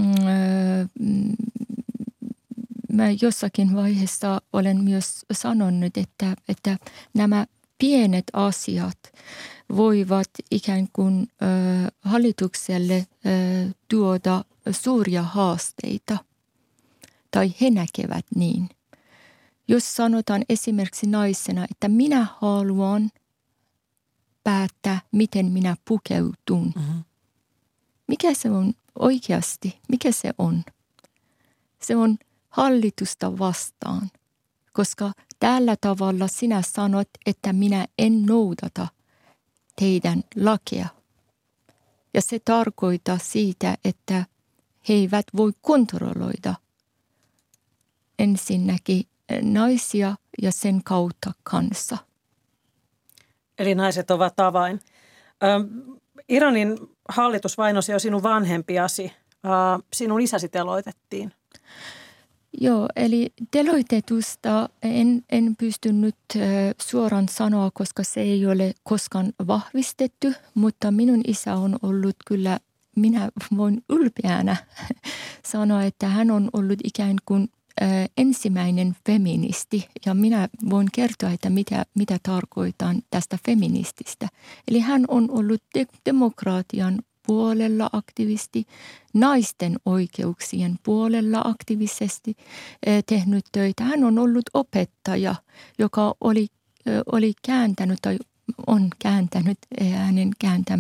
mä jossakin vaiheessa olen myös sanonut, että nämä pienet asiat voivat ikään kuin hallitukselle tuoda suuria haasteita. Tai he näkevät niin. Jos sanotaan esimerkiksi naisena, että minä haluan päättää, miten minä pukeutun. Mikä se on oikeasti? Mikä se on? Se on hallitusta vastaan, koska tällä tavalla sinä sanot, että minä en noudata teidän lakia. Ja se tarkoittaa siitä, että he eivät voi kontrolloida ensinnäkin naisia ja sen kautta kansa. Eli naiset ovat avain. Iranin hallitus vainosi jo sinun vanhempiasi. Sinun isäsi teloitettiin. Joo, eli teloitetusta en pystynyt suoraan sanoa, koska se ei ole koskaan vahvistettu, mutta minun isä on ollut kyllä, minä voin ylpeänä sanoa, että hän on ollut ikään kuin ensimmäinen feministi, ja minä voin kertoa, että mitä tarkoitan tästä feminististä. Eli hän on ollut demokratian puolella aktivisti, naisten oikeuksien puolella aktiivisesti tehnyt töitä. Hän on ollut opettaja, joka oli kääntänyt tai on kääntänyt hänen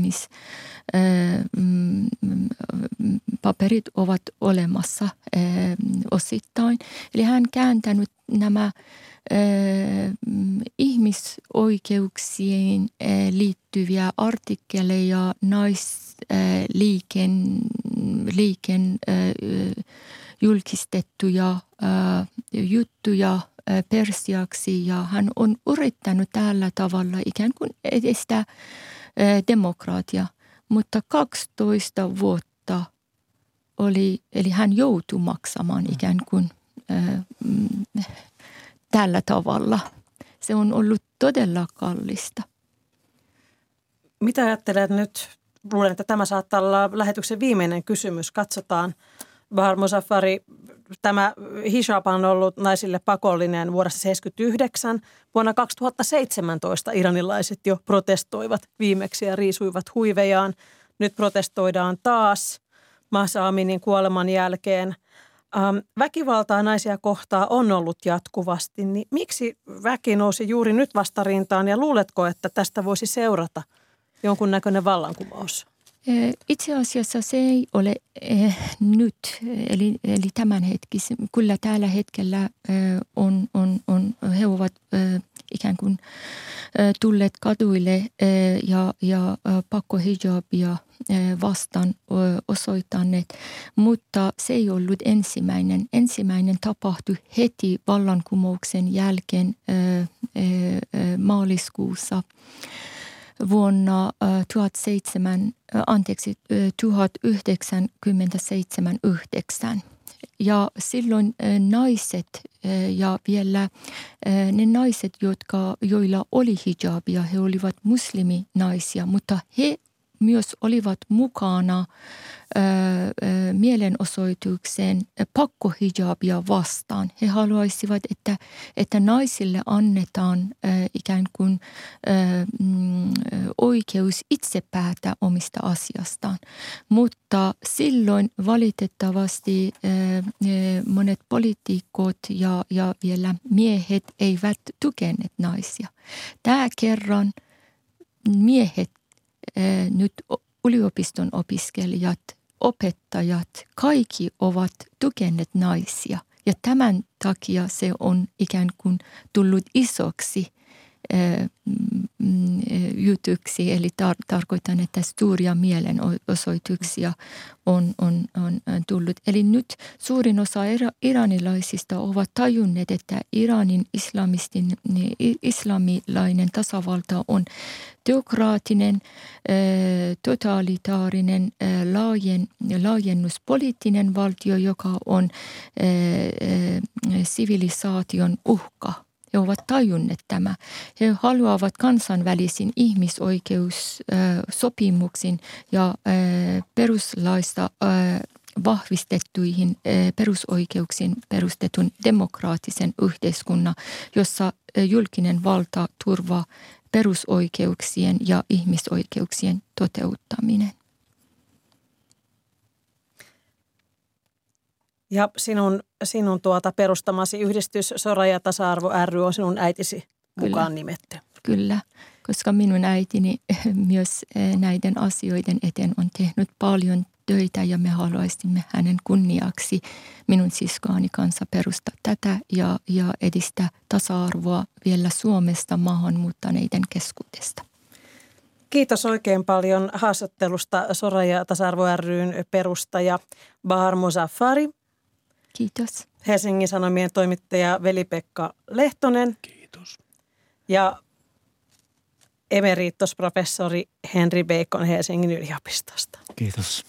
kääntämispaperit ovat olemassa osittain. Eli hän kääntänyt nämä ihmisoikeuksiin liittyviä artikkeleja, naisliiken julkistettuja juttuja persiaksi, ja hän on yrittänyt tällä tavalla ikään kuin edistää demokratia, mutta 12 vuotta eli hän joutui maksamaan ikään kuin tällä tavalla. Se on ollut todella kallista. Mitä ajattelet nyt? Luulen, että tämä saattaa olla lähetyksen viimeinen kysymys. Katsotaan. Bahar Mozaffari, tämä hijab on ollut naisille pakollinen vuodesta 1979. Vuonna 2017 iranilaiset jo protestoivat viimeksi ja riisuivat huivejaan. Nyt protestoidaan taas Mahsa Aminin kuoleman jälkeen. Väkivaltaa naisia kohtaan on ollut jatkuvasti, niin miksi väki nousi juuri nyt vastarintaan ja luuletko, että tästä voisi seurata jonkunnäköinen vallankumous? Itse asiassa se ei ole nyt, eli tämänhetkisen. Kyllä tällä hetkellä he ovat ikään kuin tulleet kaduille ja pakkohijabia vastaan osoittaneet, mutta se ei ollut ensimmäinen. Ensimmäinen tapahtui heti vallankumouksen jälkeen maaliskuussa vuonna 1979. Ja silloin naiset ja vielä ne naiset, joilla oli hijabia, he olivat musliminaisia, mutta he myös olivat mukana mielenosoitukseen pakkohijabia vastaan. He haluaisivat, että naisille annetaan ikään kuin oikeus itse päättää omista asiastaan. Mutta silloin valitettavasti monet poliitikot ja vielä miehet eivät tukeneet naisia. Tämä kerran miehet, nyt yliopiston opiskelijat, opettajat, kaikki ovat tukeneet naisia. Ja tämän takia se on ikään kuin tullut isoksi jutuksi. Eli tarkoitan, että suuria mielenosoituksia on tullut. Eli nyt suurin osa iranilaisista ovat tajunneet, että Iranin islamilainen tasavalta on teokraattinen, totalitaarinen, laajennuspoliittinen valtio, joka on sivilisaation uhka. He ovat tajunneet tämä. He haluavat kansainvälisin ihmisoikeussopimuksin ja peruslaista vahvistettuihin perusoikeuksiin perustetun demokraattisen yhteiskunnan, jossa julkinen valta turvaa perusoikeuksien ja ihmisoikeuksien toteuttaminen. Ja sinun perustamasi yhdistys Soraya Tasa-arvo ry on sinun äitisi mukaan nimetty. Kyllä, koska minun äitini myös näiden asioiden eteen on tehnyt paljon töitä ja me haluaisimme hänen kunniaksi minun siskoani kanssa perustaa tätä ja edistää tasa-arvoa vielä Suomesta maahanmuuttaneiden keskuudesta. Kiitos oikein paljon haastattelusta Soraya Tasa-arvo ry:n perustaja Bahar Mozaffari. Kiitos. Helsingin Sanomien toimittaja Veli-Pekka Lehtonen. Kiitos. Ja emeritusprofessori Henri Bacon Helsingin yliopistosta. Kiitos.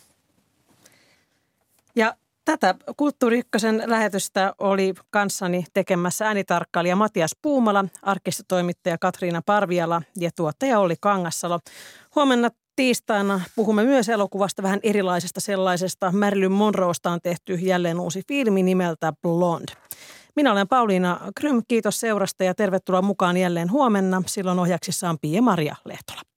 Ja tätä Kulttuuri Ykkösen lähetystä oli kanssani tekemässä äänitarkkailija Matias Puumala, arkistotoimittaja Katriina Parviala ja tuottaja Olli Kangassalo. Huomenna tiistaina puhumme myös elokuvasta, vähän erilaisesta sellaisesta. Marilyn Monroesta on tehty jälleen uusi filmi nimeltä Blonde. Minä olen Pauliina Krym, kiitos seurasta ja tervetuloa mukaan jälleen huomenna. Silloin ohjaksissa on Pia-Maria Lehtola.